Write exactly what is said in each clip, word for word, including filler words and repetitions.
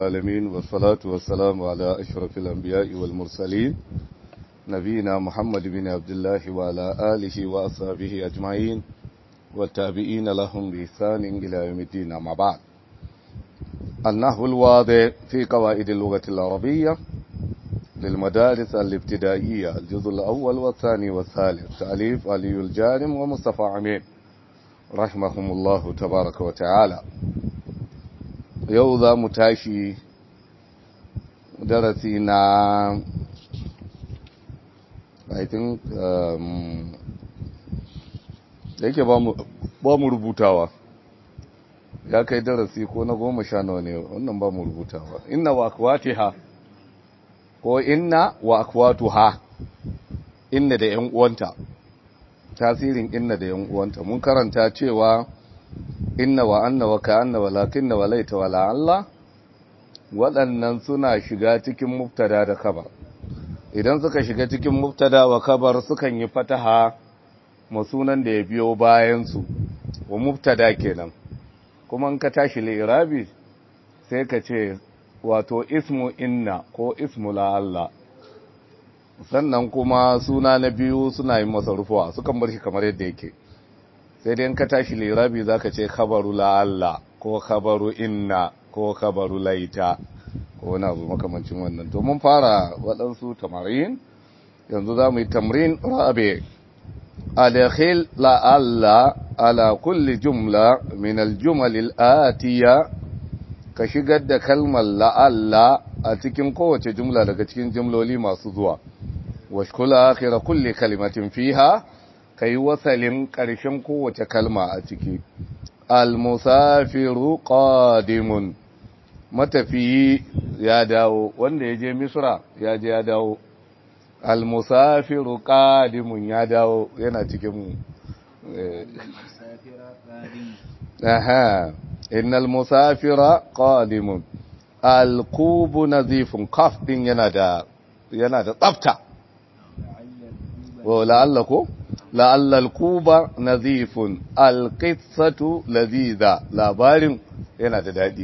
العالمين والصلاة والسلام على أشرف الأنبياء والمرسلين نبينا محمد بن عبد الله وعلى آله وأصحابه أجمعين والتابعين لهم بإحسان إلى يوم الدين. أما بعد، النحو الواضح في قواعد اللغة العربية للمدارس الابتدائية، الجزء الأول والثاني والثالث، تأليف علي الجارم ومصطفى عمين رحمهم الله تبارك وتعالى. yau za mu tashi darasi na I think um, da yake ba mu rubutawa ya kai darasi ko na goma sha nawa ne wannan ba mu rubutawa. Inna wa akwatiha ko inna wa akwatuha, inna da yan uwanta, tasirin inna da yan uwanta mun karanta cewa inna wa anna wa ka'anna wa lakinna wa laita wa la'alla waɗannan suna shiga cikin mubtada da khabar. Idan suka shiga cikin mubtada wa khabar sukan yi fataha ma sunan da ya biyo bayan su wa mubtada kenan. Kuma in ka tashi li'irabi sai ka ce wato ismu inna ko ismu la'alla. Sannan kuma suna na biyu suna yin masa rufuwa, sukan bar shi kamar yadda yake. Sai dai in ka tashi lirabi za ka ce khabaru la'alla ko khabaru inna ko khabaru laita ko wani abu makamancin wannan. To mun fara waɗansu tamarin, yanzu za mu yi tamrin rabe. Adakhil la'alla ala kulli jumla min aljumal al'atiya, ka shigar da kalmar la'alla a cikin kowace jumla daga cikin jumloli masu zuwa. Washkul akhira kulli kalimatin fiha, ka yi wasalin ƙarshen kowace kalma a ciki. Al-musafiru qadimun, matafiyi ya dawo, wanda ya je Misra ya je ya dawo. Al-musafiru qadimun ya dawo, yana cikin mu. Aha, innal musafira qadimun. Al-qubu nazifun, qaf din yana da yana da tsafta. Wa la'alla ko la'alla al-kuba nazifun, al-qissatu ladhiza, labarin yana da dadi.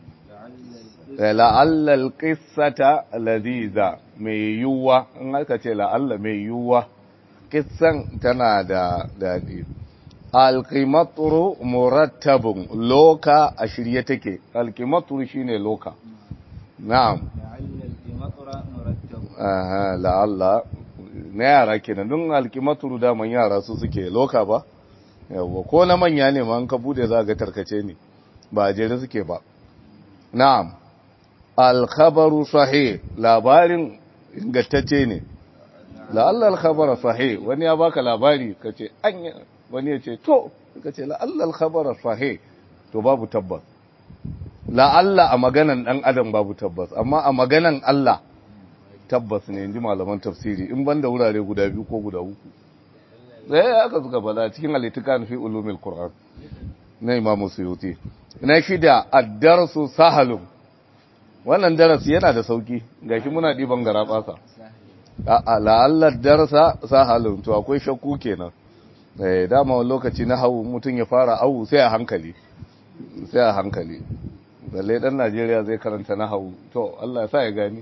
La'alla al-qissata ladhiza, mai yuwa, in aka ce la'alla mai yuwa, kissan tana da dadi. Al-qimatru murattabun, loka a shirye take. Al-qimatru shine loka. Na'am. La'alla al-qimatra murattabun. Aha, la'alla na yara kenan, don alkimaturu daman yara su suke loka ba yawa, ko na manya ne ma an ka bude za ga tarkace ne, ba a jere suke ba. Na'am. Al-khabaru sahih, labarin ingantacce ne. la'alla al-khabara sahih, wani ya baka labari kace anya, wani ya ce to kace la'alla al-khabara sahih, to babu tabbas. la'alla a maganan dan adam babu tabbas, amma a maganan Allah tabbas ne, inji malaman tafsiri, in banda wurare guda biyu ko guda uku. Sai aka suka bala cikin al-itikan fi ulumil qur'an na Imam Suyuti. Na shida, ad-darsu sahalun, wannan darasi yana da sauki, gashi muna diban garabasa. A'a, la'alla ad-darsa sahalun, to akwai shakku kenan. Eh, dama wani lokaci na hawu mutun ya fara awu sai a hankali, sai a hankali. Balle dan Najeriya zai karanta na hawu, to Allah ya sa ya gani.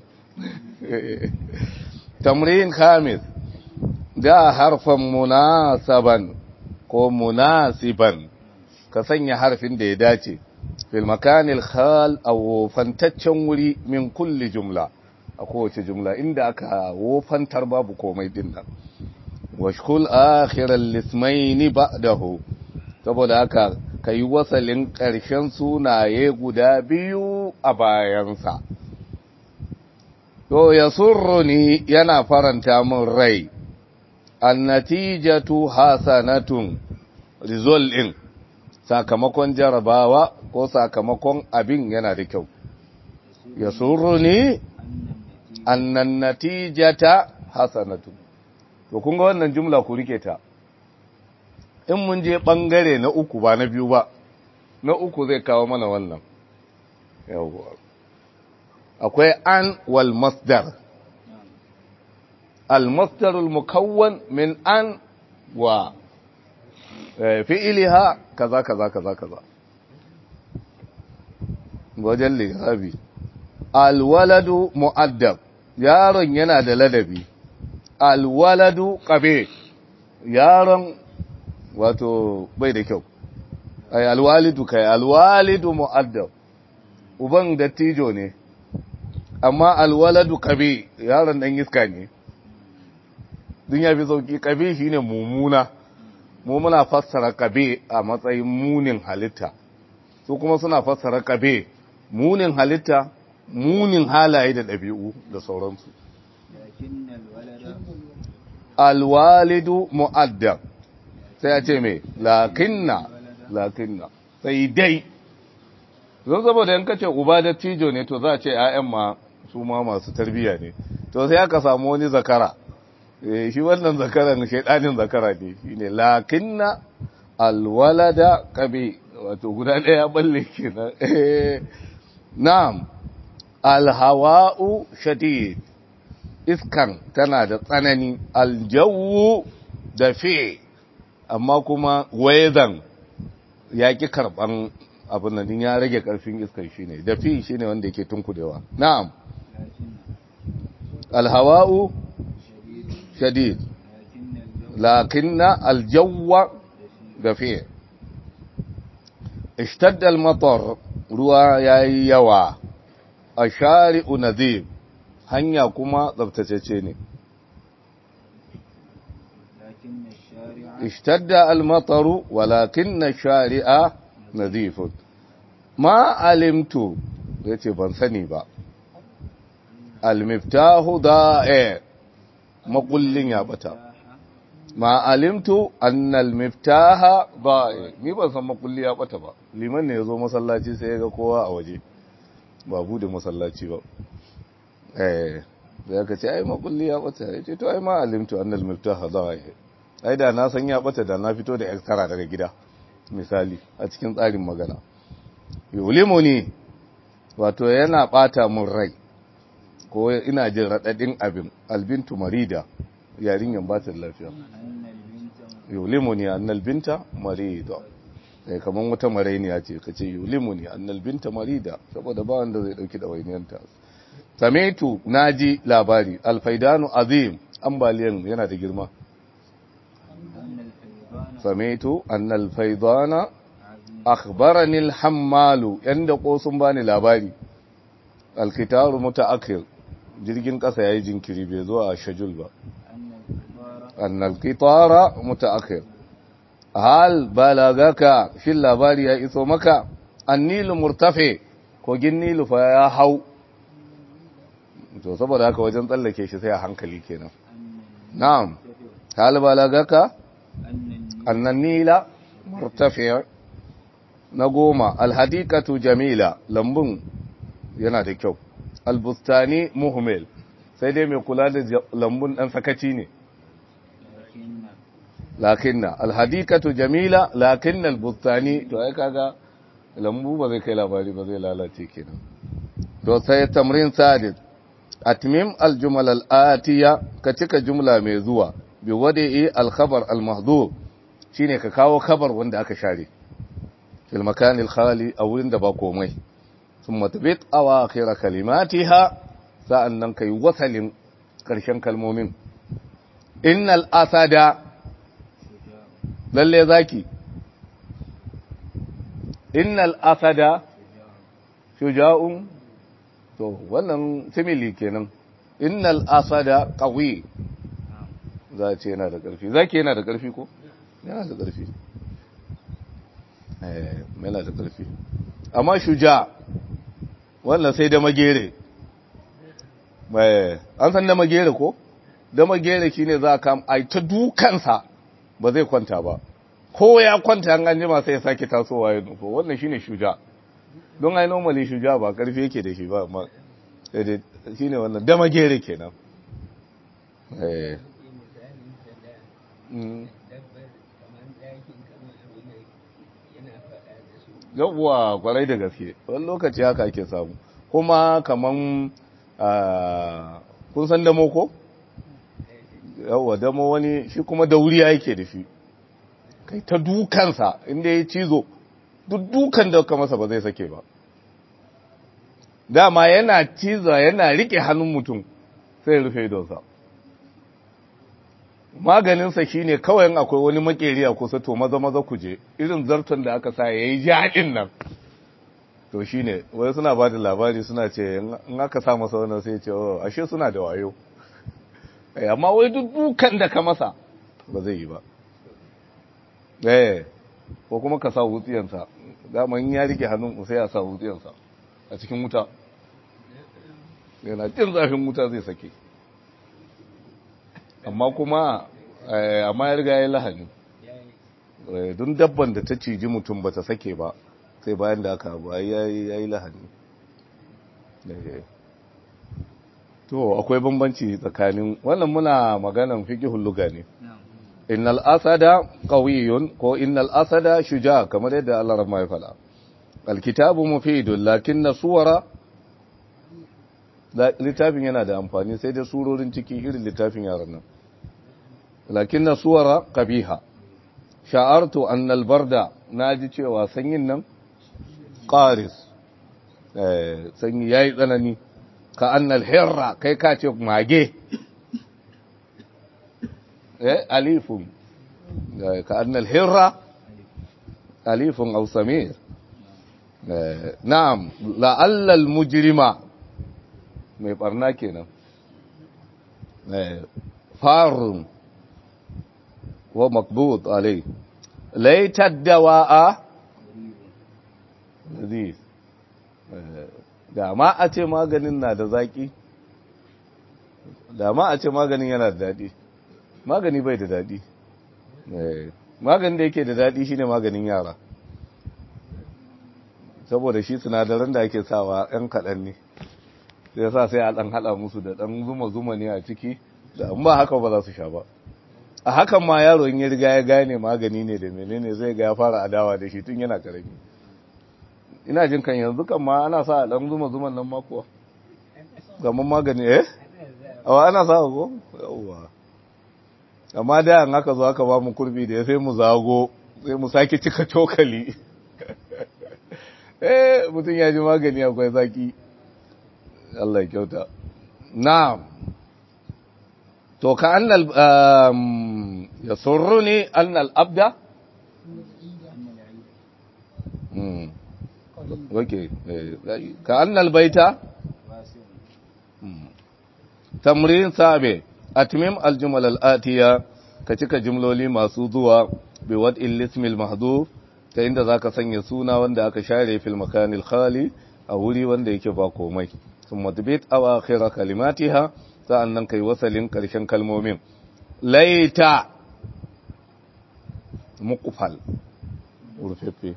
Tamrin khamis, da harfan munasaban ko munasiban, ka sanya harfin da ya dace fil makanil khal aw fantaccen wuri min kulli jumla, a kowace jumla inda aka wofantar babu komai din nan. Washkul akhiral lismaini ba'dahu, saboda haka kai wasalin ƙarshen sunaye guda biyu a bayansa. To ya surruni, yana faranta min rai, annatijatu hasanatun, result din, sakamakon jarabawa ko sakamakon abin yana da kyau. Ya surruni annan natijata hasanatun. To kun ga wannan jumla ku rike ta. In mun je bangare na uku ba na biyu ba, na uku zai kawo mana wannan. Yawwa. Akwai an wal masdar. Al masdar al mukawwan min an wa fi'liha kaza kaza kaza kaza. Wajen lirabi alwaladu mu'addab yaron yana da ladabi alwaladu qabi yaron wato bai da kyau ai alwalidu kai alwalidu mu'addab uban dattijo ne amma alwaladu qabi yaron dan iska ne din yafi sauki qabi shine mumuna mu muna fassara qabi a matsayin munin halitta su kuma suna fassara qabi munin halitta munin halaye da dabi'u da sauransu alwalidu mu'addab sai ya ce me lakinna lakinna sai dai zan saboda yanka ce uba da tijo ne to za a ce ƴaƴan ma su ma masu tarbiyya ne to sai aka samu wani zakara eh shi wannan zakaran shedanin zakara ne shine lakinna alwalada qabi wato guda daya balle kenan eh na'am alhawa'u shadid iskan tana da tsanani aljawu da fi amma kuma wayzan yaki karban abin nan ya rage karfin iskan shine da fi shine wanda yake tunkudewa na'am alhawa'u shadid lakinna aljawwa dafi ishtadda almatar ruwa yayi yawa ashari'u nadhib hanya kuma tsabtacece ne ishtadda almataru walakinna shari'a nadhifun ma alimtu yace ban sani ba almiftahu da'i makullin ya bata ma alimtu annal miftaha da'i ni ban san makulli ya bata ba liman ne yazo masallaci sai ya ga kowa a waje ba bude masallaci ba eh da ka ce ai makulli ya bata yace to ai ma alimtu annal miftaha da'i ai da na san ya bata da na fito da extra daga gida misali a cikin tsarin magana yulimuni wato yana bata mun rai ko ina jin radadin abin albintu marida yarinyan ba ta lafiya yulimuni annal binta marida sai kaman wata marainiya ce kace yulimuni annal binta marida saboda ba wanda zai dauki dawainiyanta samitu naji labari alfaidanu azim ambaliyan yana da girma samitu annal faidana akhbarani alhammalu yanda ko sun bani labari alkitaru mutaakhir jirgin kasa yayi jinkiri bai zo a shajul ba annal qitara mutaakhir hal balagaka fil labari ya iso maka annil murtafi kogin nilu fa ya hau to saboda haka wajen tsallake shi sai a hankali kenan na'am hal balagaka annan nila murtafi na goma alhadikatu jamila lambun yana da kyau albustani muhmil sai dai mai kula da lambun dan sakaci ne lakinna alhadikatu jamila lakinna albustani to ai kaga lambu ba zai kai labari ba zai lalace kenan to sai tamrin sadid atmim aljumal alatiya ka cika jumla mai zuwa bi wada'i alkhabar almahdhuf shine ka kawo khabar wanda aka share fil makan alkhali a wurin da ba komai thumma tabit awakhir kalimatiha sa'annan kai wasalin karshen kalmomin innal asada lalle zaki innal asada shuja'un to wannan simili kenan innal asada qawi za ce yana da ƙarfi zaki yana da ƙarfi ko yana da ƙarfi eh yana da ƙarfi amma shuja wannan sai da magere eh an san da magere ko da magere shine za ka ai ta dukansa ba zai kwanta ba ko ya kwanta an ganjima sai ya sake tasowa ya nufo wannan shine shuja don ai normally shuja ba ƙarfi yake da shi ba amma sai shine wannan da magere kenan eh yawwa kwarai da gaske wani lokaci haka ake samu kuma kaman kun san damo ko? yawwa damo wani shi kuma dauriya yake da shi kai ta dukansa inda ya cizo duk dukan da ka masa ba zai sake ba dama yana ciza yana rike hannun mutum sai rufe idonsa maganinsa shi ne kawai akwai wani makeri a kusa to maza maza kuje irin zarton da aka sa ya yi jaɗin nan to shi ne wai suna ba da labari suna ce in aka sa masa wannan sai ce oh ashe suna da wayo amma wai duk dukan da ka masa ba zai yi ba eh ko kuma ka sa wutsiyansa dama in ya rike hannun sai ya sa wutsiyansa a cikin wuta yana jin zafin wuta zai sake amma kuma amma ya riga ya yi lahani don dabban da ta ciji mutum ba ta sake ba sai bayan da aka abu ya yi lahani to akwai bambanci tsakanin wannan muna maganan fiqhul lugha ne innal asada qawiyyun ko innal asada shuja kamar yadda Allah rahma ya fada alkitabu mufidun lakinna suwara littafin yana da amfani sai da surorin ciki irin littafin yaran nan lakinna suwara qabiha sha'artu anna albarda naji cewa sanyin nan qaris eh sanyi yayi tsanani ka annal hirra kai ka ce mage eh alifun ka annal hirra alifun aw samir na'am la'alla al mujrima mai barna kenan eh farun wa maqbud alai laita dawa'a zai da ma a ce maganin na da zaki da ma a ce maganin yana da dadi magani bai da dadi maganin da yake da dadi shine maganin yara saboda shi sinadaran da ake sawa ɗan kaɗan ne sai sa sai a ɗan haɗa musu da ɗan zuma-zuma ne a ciki da an ba haka ba za su sha ba a hakan ma yaro in ya riga ya gane magani ne da menene zai ga ya fara adawa da shi tun yana karami ina jin kan yanzu kan ma ana sa dan zuma zuman nan ma kuwa gaman magani eh awa ana sa ko yawa amma da an aka zo aka ba mu kurbi da sai mu zago sai mu sake cika cokali eh mutun ya ji magani akwai zaki Allah ya kyauta na'am to ka annal yasurruni annal abda mm okay ka annal baita tamrin sabe atmim aljumal alatiya ka cika jumloli masu zuwa bi wad'il ismil mahdhuf ta inda zaka sanya suna wanda aka share fil makanil khali a wuri wanda yake ba komai thumma tbit awakhir kalimatiha sa'annan kai wasalin karshen kalmomin laita muqfal urfefe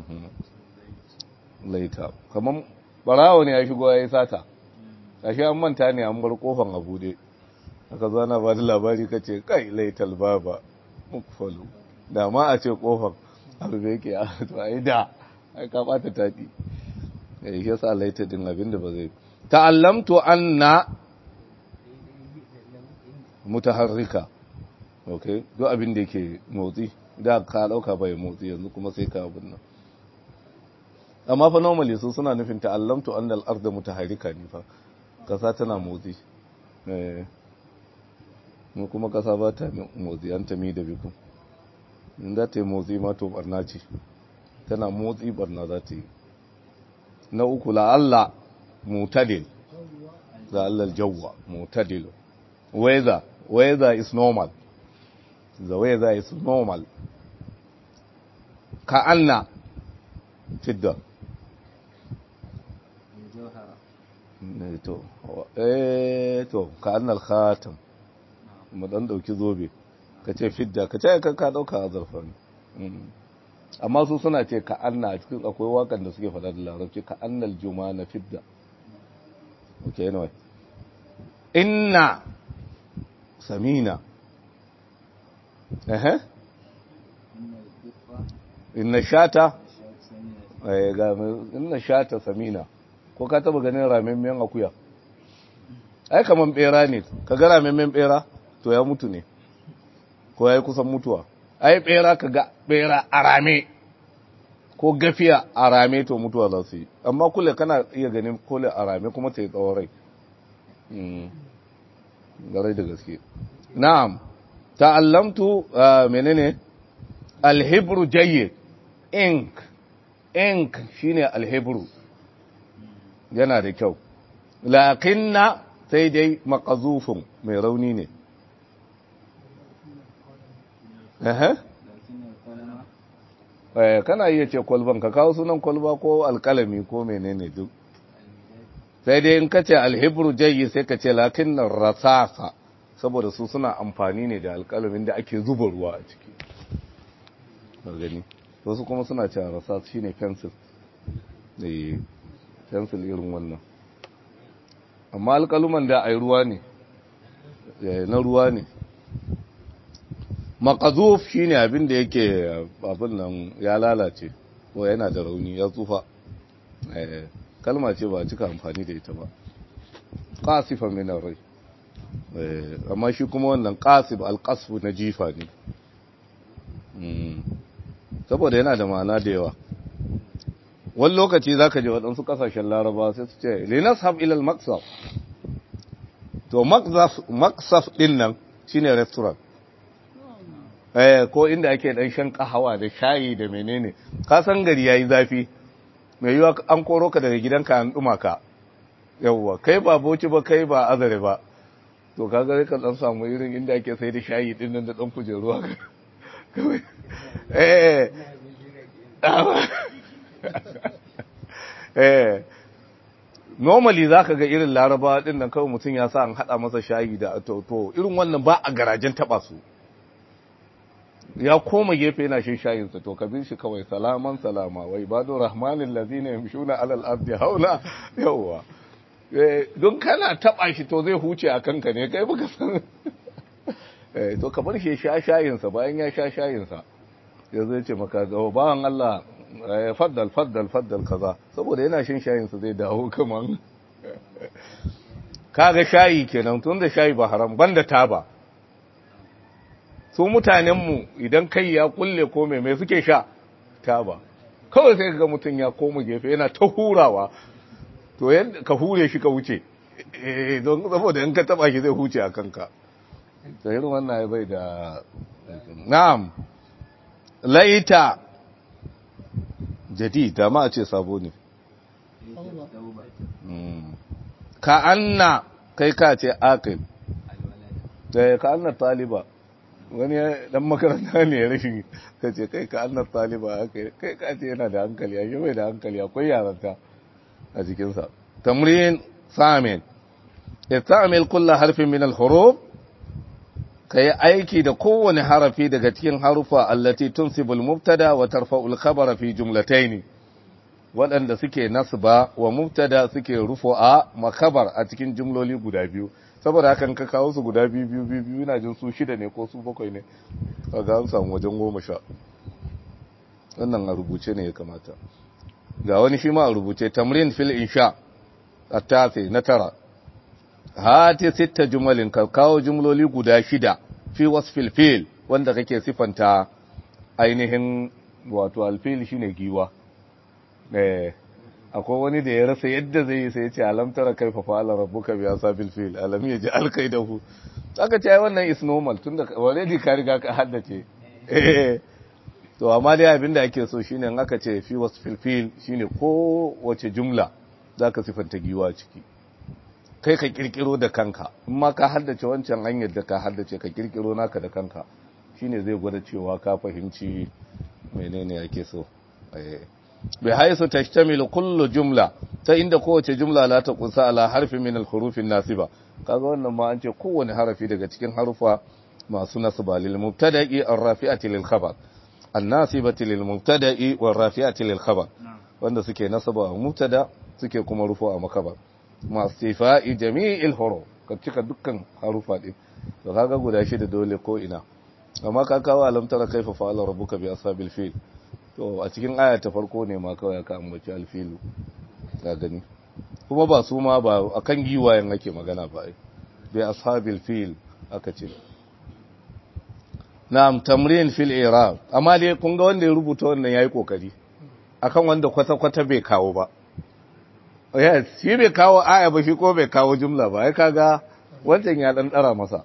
laita kaman barawo ne ya shigo yayi sata ashe an manta ne an bar kofan a bude aka zo ana ba da labari kace kai laital baba muqfalu da ma a ce kofan arbe yake a to ai da ai ka bata tadi eh yasa laita din abinda ba zai ta'allamtu anna mutaharrika okay duk abin da yake motsi da ka dauka bai motsi yanzu kuma sai ka abin nan amma fa normally su suna nufin ta'allamtu anna al-ardh mutaharrika ne fa kasa tana motsi eh mu kuma kasa ba ta motsi an tami da biku in za ta yi motsi ma to barna ce tana motsi barna za ta yi na uku la Allah mutadil la Allah al-jawwa mutadil weather weather is normal the weather is normal ka anna fidda ne to eh to ka anna al-khatam mu dan dauki zobe kace fidda kace ka ka dauka azurfan amma su suna ce ka anna a cikin akwai wakan da suke fada da larabci ka annal jumana fidda okay anyway inna samina eh inna shata eh ga inna shata samina ko ka taba ganin ramemmen akuya ai kaman bera ne ka ga ramemmen bera to ya mutu ne ko yayi kusan mutuwa ai bera ka ga bera arame ko gafiya a rame to mutuwa za su yi amma kule kana iya ganin kule a rame kuma ta yi tsawon rai garai da gaske na'am ta'allamtu menene alhibru jayyid ink ink shine alhibru yana da kyau lakinna sai dai maqazufun mai rauni ne eh eh kana iya ce kwalban ka kawo sunan kwalba ko alkalami ko menene duk sai dai in kace alhibru jayyid sai kace lakinna rasasa saboda su suna amfani ne da alkalamin da ake zuba ruwa a ciki gani wasu kuma suna cewa rasa shine pencil eh pencil irin wannan amma alkaluman da ai ruwa ne na ruwa ne maqazuf shine abin da yake abin nan ya lalace ko yana da rauni ya tsufa eh kalma ce ba cika amfani da ita ba qasifan min ar-ray eh amma shi kuma wannan qasib al-qasf na jifa ne saboda yana da ma'ana da yawa wani lokaci za ka je waɗansu ƙasashen laraba sai su ce linashab ilal maksaf to maksaf ɗin nan shi ne restaurant ko inda ake ɗan shan ƙahawa da shayi da menene ka san gari ya yi zafi mai yiwa an koro ka daga gidanka an ɗuma ka yawwa kai ba boci ba kai ba azare ba to ka gari ka ɗan samu irin inda ake sai da shayi ɗin nan da ɗan kujeruwa eh eh normally zaka ga irin laraba din nan kawai mutum ya sa an hada masa shayi da to to irin wannan ba a garajen taba su ya koma gefe yana shin shayin sa to ka bin shi kawai salaman salama wai badu rahmanil ladina yamshuna alal ardi haula yawa eh don kana taba shi to zai huce a kanka ne kai baka san eh to ka bar shi sha shayin sa bayan ya sha shayin sa yanzu ya ce maka ga bawan Allah faddal faddal faddal kaza saboda yana shin shayin sa zai dawo kaman kaga shayi kenan tunda shayi ba haram banda taba su mutanen mu idan kai ya kulle ko me me suke sha taba kawai sai kaga mutun ya koma gefe yana ta hurawa to yanda ka hure shi ka wuce eh don saboda in ka taba shi zai huce a kanka to irin wannan bai da na'am laita jadida ma a ce sabo ne ka anna kai ka ce aqil da ka anna taliba wani dan makaranta ne rashin ka ce kai ka anna taliba kai ka ce yana da hankali ya yi bai da hankali akwai yaranta a jikinsa tamrin samin istamil kullu harfin min al-huruf ka yi aiki da kowane harafi daga cikin harufa allati tunsibul mubtada wa tarfa'ul khabara fi jumlatayn waɗanda suke nasba wa mubtada suke rufu'a makabar a cikin jumloli guda biyu saboda hakan ka kawo su guda biyu biyu biyu biyu ina jin su shida ne ko su bakwai ne kaga an samu wajen goma sha wannan a rubuce ne ya kamata ga wani shi ma a rubuce tamrin fil insha at-tasi na tara hati sita jumalin ka kawo jumloli guda shida fi wasfil fil wanda kake sifanta ainihin wato alfil shine giwa eh akwai wani da ya rasa yadda zai yi sai ya ce alam tara kaifa fa'ala rabbuka bi asabil fil alam yaji alkaidahu aka ce ai wannan is normal tunda already ka riga ka haddace eh to amma dai abinda ake so shine in aka ce fi wasfil fil shine ko wace jumla zaka sifanta giwa ciki kai ka kirkiro da kanka in ma ka haddace wancan hanyar da ka haddace ka kirkiro naka da kanka shine zai gwada cewa ka fahimci menene yake so eh bi haisu tashtamilu kullu jumla ta inda kowace jumla la ta kunsa ala harfi min al-huruf an-nasiba kaga wannan ma an ce kowane harafi daga cikin harufa masu nasaba lil mubtada'i ar-rafi'ati lil khabar an-nasibati lil mubtada'i war-rafi'ati lil khabar wanda suke nasaba wa mubtada suke kuma rufu a makabar masu sifa'i jami'il huruf ka cika dukkan harufa din to kaga guda shi da dole ko ina amma ka kawo alam tara kaifa fa'ala rabbuka bi ashabil fil to a cikin aya ta farko ne ma kawai ka ambaci alfilu ka gani kuma ba su ma ba akan giwayen ake magana ba ai bi ashabil fil aka ce na'am tamrin fil i'rab amma dai kun ga wanda ya rubuta wannan yayi kokari akan wanda kwata-kwata bai kawo ba. Yes, shi bai kawo aya ba shi ko bai kawo jumla ba, ya kaga wancan ya dan dara masa.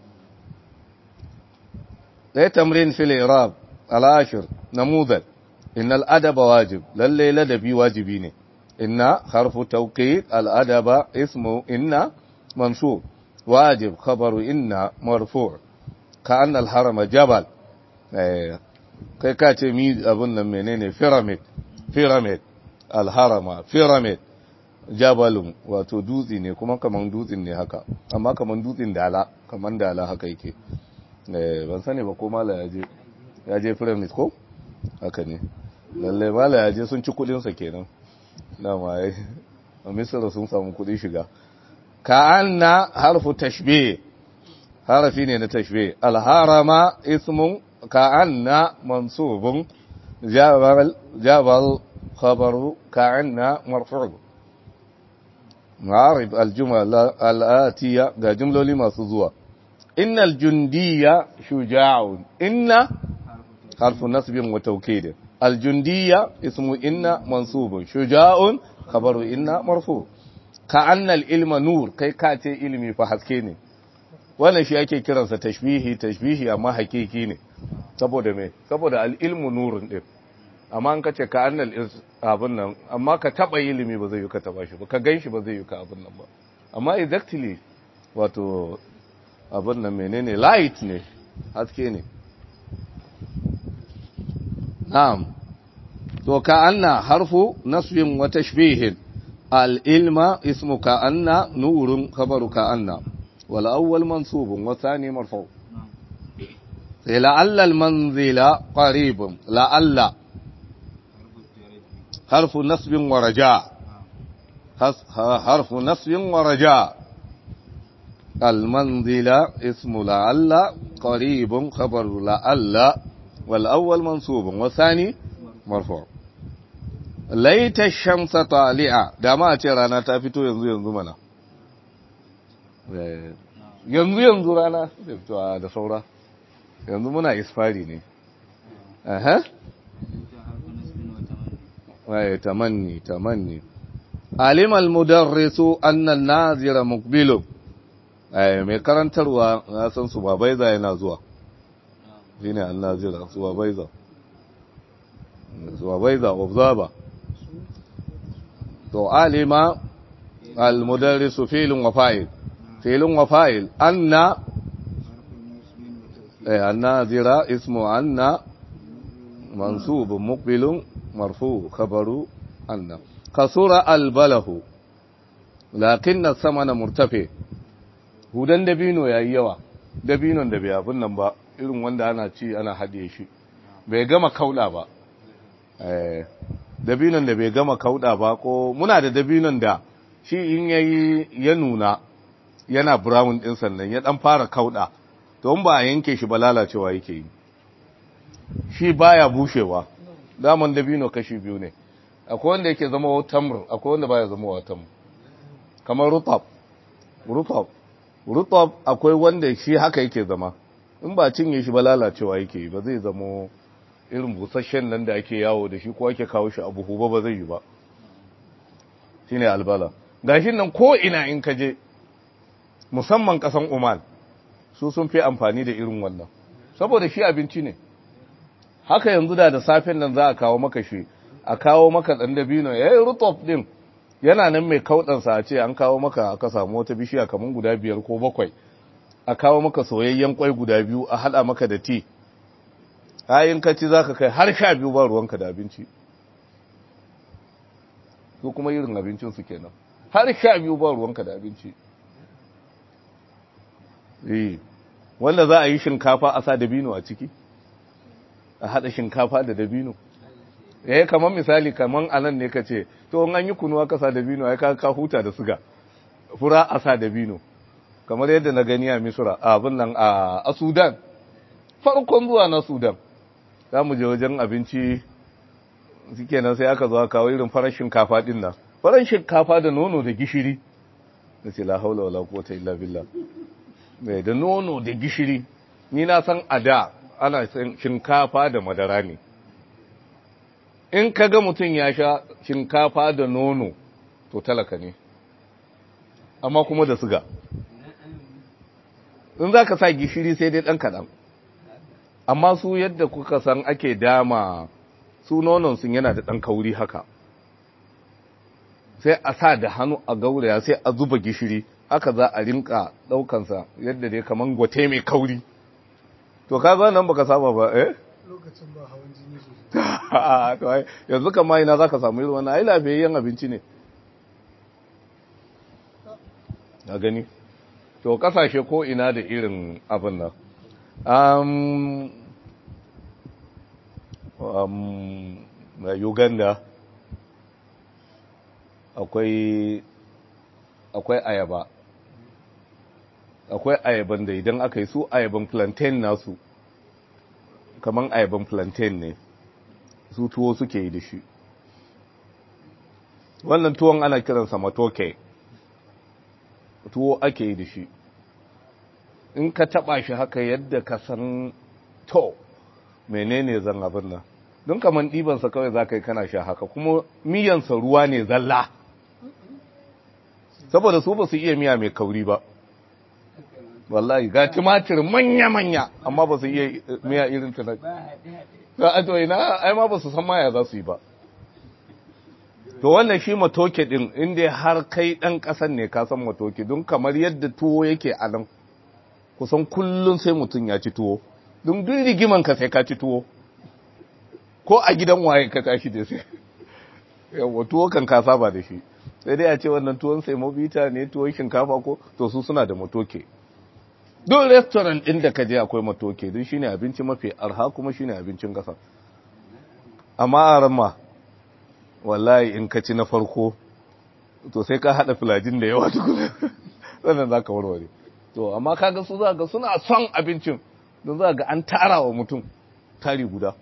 Dai tamrin fil i'rab al-ashir namudal innal adaba wajib, lalle ladabi wajibi ne. Inna harfu tawqid, al-adaba ismu inna mansub, wajib khabaru inna marfu', ka anna al-harama jabal. Eh kai ka ce mi abun nan menene pyramid, pyramid al-harama pyramid jabalun wato dutse ne kuma kaman dutsen ne haka, amma kaman dutsen dala, kaman dala haka yake. Eh ban sani ba ko mala yaje yaje pyramid ko haka ne, lalle mala yaje sun ci kudin sa kenan dama ai a Misra sun samu kudi shiga. Ka anna harfu tashbih, harafi ne na tashbih. Al-harama ismun ka anna mansubun, jabal jabal khabaru ka anna marfu'. معارف الجمل الآتية ده جملة لما سزوا إن الجندية شجاع، إن حرف نصب وتوكيد، الجندية اسم إن منصوب، شجاع خبر إن مرفوع. كأن العلم نور، كي كاتي علمي فحسكيني wannan shi ake kiransa tashbihi tashbihi amma hakiki ne. Saboda me? Saboda al-ilmu nurun din, amma an kace ka annal abun nan, amma ka taba ilimi ba zai yi ka taba shi ba, ka ganshi ba zai yi ka abun nan ba, amma exactly wato abun nan menene light ne, haske ne. Na'am, to ka anna harfu nasbin wa tashbihin, al-ilma ismu ka anna nurun khabaru ka anna, wal awwal mansubun wa thani marfu'. sai la'alla al-manzila qaribun, la'alla حرف نصب ورجاء، حرف نصب ورجاء. المنزل اسم لعل، قريب خبر لعل، والأول منصوب والثاني مرفوع. ليت الشمس طالعة، da ma ce rana ta fito yanzu yanzu mana, yanzu yanzu rana ta fito da saura, yanzu muna isfari ne. Aha. waye tamanni tamanni. Alima al-mudarrisu anna an-nazira muqbilu, eh mai karantarwa na san su babaiza yana zuwa, shine an-nazira su babaiza, su babaiza observer. to alima al-mudarrisu fi'lun wa fa'il, fi'lun wa fa'il. anna eh an-nazira ismu anna mansub muqbilun مرفوع خبر أن. قصر البله لكن الثمن مرتفع. hudan dabino yayi yawa, dabinon da bai abun nan ba, irin wanda ana ci ana hadiye shi, bai gama kauda ba. eh dabinon da bai gama kauda ba, ko muna da dabinon da shi in yayi ya nuna yana brown din sannan ya dan fara kauda, to in ba a yanke shi ba lalacewa yake yi, shi baya bushewa. Daman dabino kashi biyu ne, akwai wanda yake zama wa tamr, akwai wanda baya zama wa tamr. Kamar rutab, rutab, rutab akwai wanda shi haka yake zama, in ba cinye shi ba lalacewa yake yi, ba zai zama irin busasshen nan da ake yawo da shi ko ake kawo shi a buhu ba, ba zai yi ba. Shine albala. Gashin nan ko ina in ka je, musamman kasan Oman, su sun fi amfani da irin wannan, saboda shi abinci ne. Haka yanzu da da safen nan za a kawo maka shi, a kawo maka ɗan dabino, ya yi rutop ɗin, yana nan mai kauɗansa a ce an kawo maka, aka samu wata bishiya kamar guda biyar ko bakwai, a kawo maka soyayyen kwai guda biyu, a haɗa maka da ti. Ayin ka ci za ka kai har sha biyu ba ruwanka da abinci. Su kuma irin abincinsu kenan, har sha biyu ba ruwanka da abinci. Eh, wanda za a yi shinkafa a sa dabino a ciki, a haɗa shinkafa da dabino. Eh kamar misali, kamar anan ne ka ce, to in an yi kunu aka sa dabino, ai ka ka huta da suga. Fura a sa dabino. Kamar yadda na gani a Misra, a abin nan a Sudan. Farkon zuwa na Sudan. Za mu je wajen abinci, suke nan sai aka zo aka kawo irin farar shinkafa din nan. Farar shinkafa da nono da gishiri. Na ce la haula wala quwwata illa billah. Mai da nono da gishiri. Ni na san a da ana shinkafa da madara ne. in ka ga mutum ya sha shinkafa da nono to talaka ne amma kuma da suga in za ka sa gishiri sai dai ɗan kaɗan amma su yadda kuka san ake dama su nonon sun yana da ɗan kauri haka sai a sa da hannu a gauraya sai a zuba gishiri haka za a rinka ɗaukansa yadda dai kaman gwate mai kauri to ka za nan baka saba ba eh lokacin ba hawan jini sosai to ai yanzu kamar ina zaka samu irin wannan ai lafiyayyen abinci ne na gani to kasashe ko ina da irin abin nan um, um, Uganda akwai akwai ayaba akwai ayaban da idan aka yi su ayaban plantain nasu kaman ayaban plantain ne su tuwo suke yi da shi wannan tuwon ana kiransa matoke tuwo ake yi da shi in ka taba shi haka yadda ka san to menene zan abin nan don kaman ɗibansa kawai za ka yi kana sha haka kuma miyansa ruwa ne zalla saboda su ba su iya miya mai kauri ba wallahi ga tumatir manya-manya amma ba su iya miya irin tunan ga ato ina ai ma ba su san maya za su yi ba to wannan shi matoke din inda har kai dan kasan ne ka san matoke don kamar yadda tuwo yake a nan kusan kullun sai mutum ya ci tuwo don duk rigiman ka sai ka ci tuwo ko a gidan waye ka tashi da sai yawa tuwo kan ka saba da shi sai dai a ce wannan tuwon sai mobita ne tuwon shinkafa ko to su suna da matoke duk restaurant din da ka je akwai matoke don shine abinci mafi arha kuma shine abincin kasa amma a ramma wallahi in ka ci na farko to sai ka hada filajin da yawa tukuna sannan za ka warware to amma kaga su za ga suna son abincin don za ga an tara wa mutum tari guda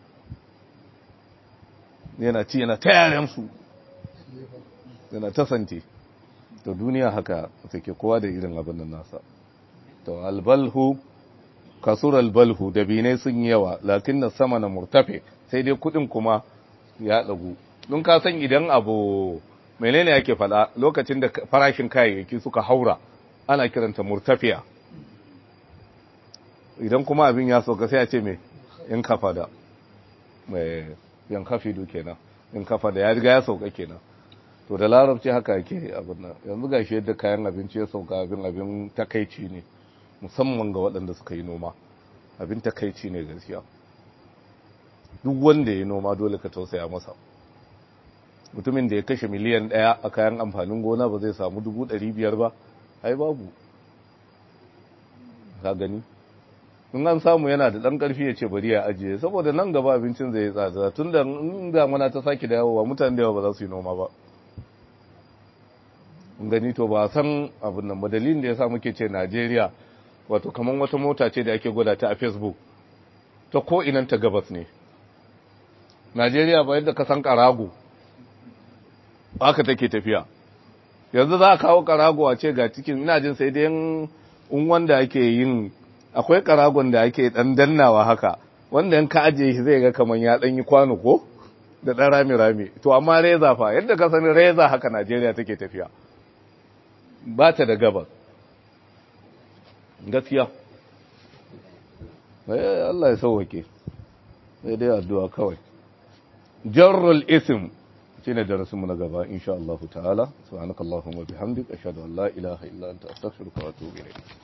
yana ci yana ta yarensu yana ta santi to duniya haka take kowa da irin abin nan nasa to albalhu kasur albalhu da binai sun yawa lakin na sama na murtafe sai dai kudin kuma ya dagu don ka san idan abu menene yake fada lokacin da farashin kayayyaki suka haura ana kiranta murtafiya idan kuma abin ya sauka sai a ce me in kafa da mai yan kafidu kenan in kafa da ya riga ya sauka kenan to da larabci haka yake abin nan yanzu gashi yadda kayan abinci ya sauka abin abin takeici ne musamman ga waɗanda suka yi noma abin takeici ne gaskiya duk wanda ya noma dole ka tausaya masa mutumin da ya kashe miliyan ɗaya a kayan amfanin gona ba zai samu dubu ɗari biyar ba ai babu ka gani in an samu yana da ɗan ƙarfi ya ce bari ya ajiye saboda nan gaba abincin zai yi tsada tun da in damuna ta sake da yawa mutane da yawa ba za su yi noma ba gani to ba san abin nan ba dalilin da ya sa muke ce Najeriya wato kamar wata mota ce da ake gwada ta a Facebook ta ko inan ta gabas ne Najeriya ba yadda ka san karago haka take tafiya yanzu za a kawo karago a ce ga cikin ina jin sai dai in wanda ake yin akwai karagon da ake dan dannawa haka wanda in ka ajiye shi zai ga kamar ya dan yi kwano ko da dan rami rami to amma reza fa yadda ka sani reza haka Najeriya take tafiya ba ta da gabas gaskiya eh Allah ya sauke sai dai addu'a kawai jarrul ism shine darasin mu na gaba insha Allah ta'ala subhanakallahumma bihamdika ashhadu an la ilaha illa anta astaghfiruka wa atubu ilayk